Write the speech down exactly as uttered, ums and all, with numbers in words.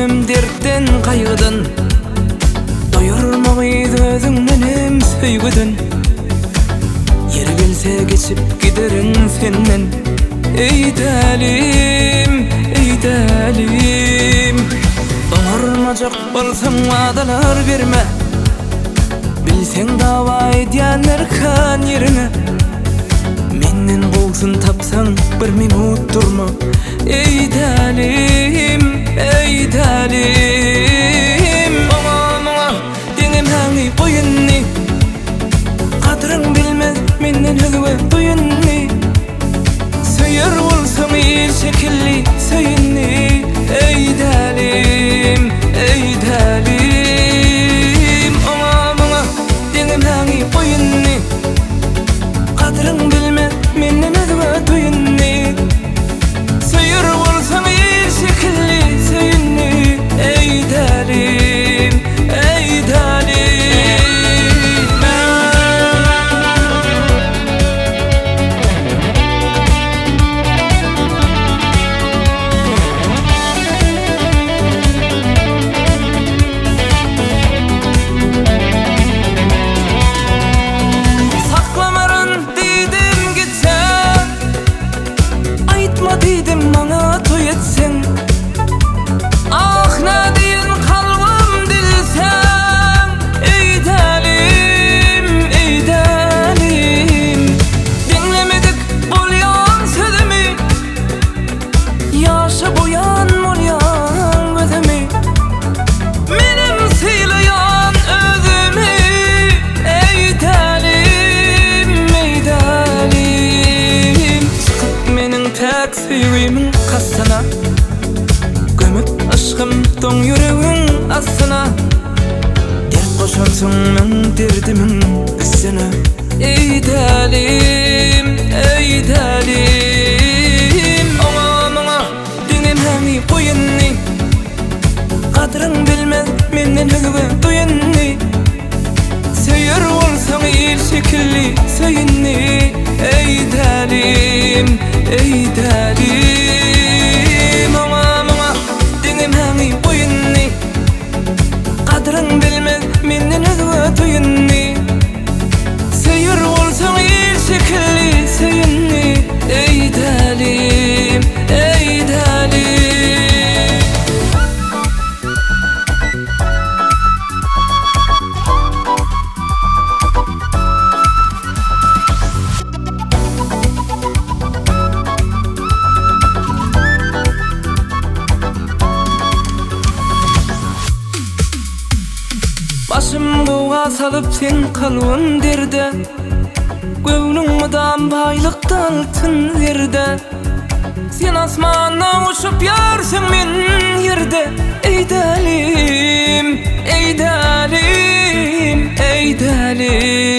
Ölsem dertten kaygıdan, doyurmamaydı özüngnenem söygüden. Yeri gelse geçip giderin senden. Ey dalim, ey dalim, oňarmajak bolsaň wadalar berme. Bilseň dawa edýänler kan ýerine. Menden bolsun tapsaň bir minut durma. Ey dalim, ey dalim, oňa maňa deňem haňy goýunny. Kadryň bilmez menden högüwe duýunny. Söýer bolsaň il şekilli söýünni. Ey dalim, ey dalim, oňa maňa deňem haňy goýunny. Kadryň bilmez menden högüwe duýunny. Söýer bolsaň il şekilli söýünni. Ey dalim, ey dalim. Süýümiň kassana, gömüp aşkym toň ýüregiň asyna. Dert goşansyň men derdimiň üstüne. Ey dalim, ey dalim, oňa maňa deňem haňy goýunny. Kadryň bilmez menden högüwe duýunny. Söýer bolsaň il şekilli söýünni. Ey dalim, ey dalim, oňa maňa deňem haňy goýunny. Kadryň bilmez menden högüwe duýunny. Söýer bolsaň il şekilli söýünni. Ey dalim, ey dalim. Başım gowa salyp sen kalwym derde. Göwüň mydam baýlykda altyn yerde. Sen asmanda uçup ýarsyň men ýerde. Ey dalim, ey dalim, ey dalim.